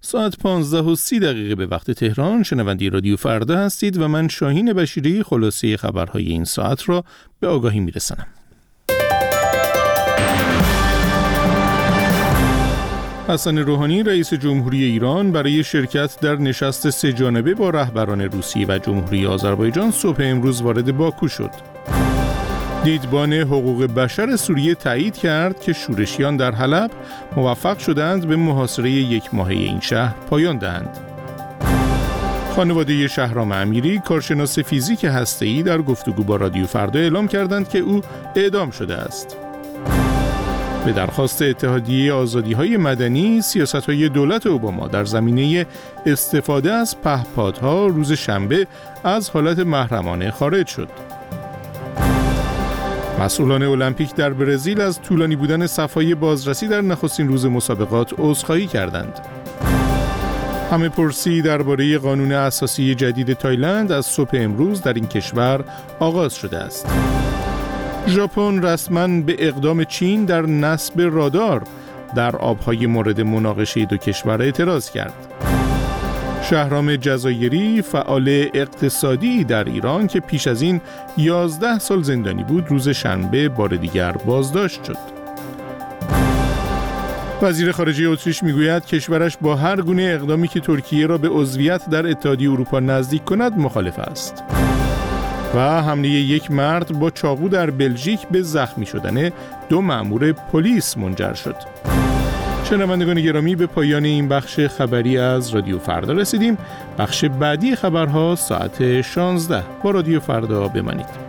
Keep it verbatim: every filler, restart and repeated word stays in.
ساعت پانزده و سی دقیقه به وقت تهران. شنونده رادیو فردا هستید و من شاهین بشیری خلاصه خبرهای این ساعت را به آگاهی میرسانم. حسن روحانی رئیس جمهوری ایران برای شرکت در نشست سه جانبه با رهبران روسیه و جمهوری آذربایجان صبح امروز وارد باکو شد. دیدبان حقوق بشر سوریه تایید کرد که شورشیان در حلب موفق شدند به محاصره یک ماهه این شهر پایان دهند. خانواده شهرام امیری، کارشناس فیزیک هسته‌ای، در گفتگو با رادیو فردا اعلام کردند که او اعدام شده است. به درخواست اتحادیه آزادی‌های مدنی، سیاست‌های دولت اوباما در زمینه استفاده از پهپادها روز شنبه از حالت محرمانه خارج شد. مسئولان المپیک در برزیل از طولانی بودن صف‌های بازرسی در نخستین روز مسابقات عذرخواهی کردند. همه پرسی درباره قانون اساسی جدید تایلند از صبح امروز در این کشور آغاز شده است. ژاپن رسما به اقدام چین در نصب رادار در آبهای مورد مناقشه دو کشور اعتراض کرد. شهرام جزایری، فعال اقتصادی در ایران که پیش از این یازده سال زندانی بود، روز شنبه بار دیگر بازداشت شد. وزیر خارجه اتریش میگوید کشورش با هر گونه اقدامی که ترکیه را به عضویت در اتحادیه اروپا نزدیک کند مخالف است. و حمله یک مرد با چاقو در بلژیک به زخمی شدن دو مأمور پلیس منجر شد. شنوندگان گرامی، به پایان این بخش خبری از رادیو فردا رسیدیم. بخش بعدی خبرها ساعت شانزده با رادیو فردا بمانید.